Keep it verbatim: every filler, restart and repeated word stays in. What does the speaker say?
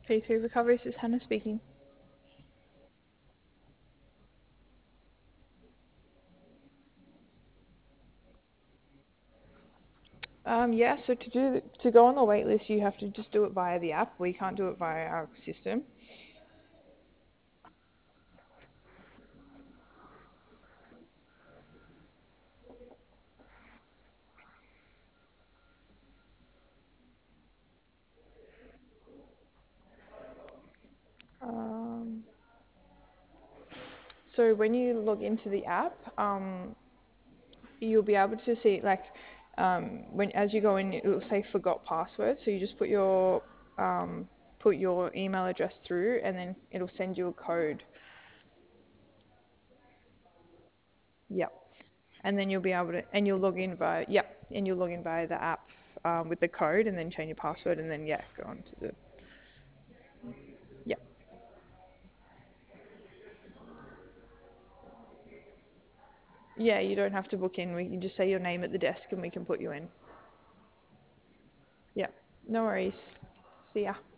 P three Recovery, this is Hannah speaking. Um, yeah, so to do to go on the wait list, you have to just do it via the app. We can't do it via our system. Um, so when you log into the app, um, you'll be able to see like um, when as you go in, it will say forgot password. So you just put your um, put your email address through, and then it'll send you a code. Yep. And then you'll be able to, and you'll log in via, yep, and you'll log in via the app um, with the code, and then change your password, and then yeah, go on to the, yep. Yeah, you don't have to book in. We can just say your name at the desk, and we can put you in. Yeah, no worries. See ya.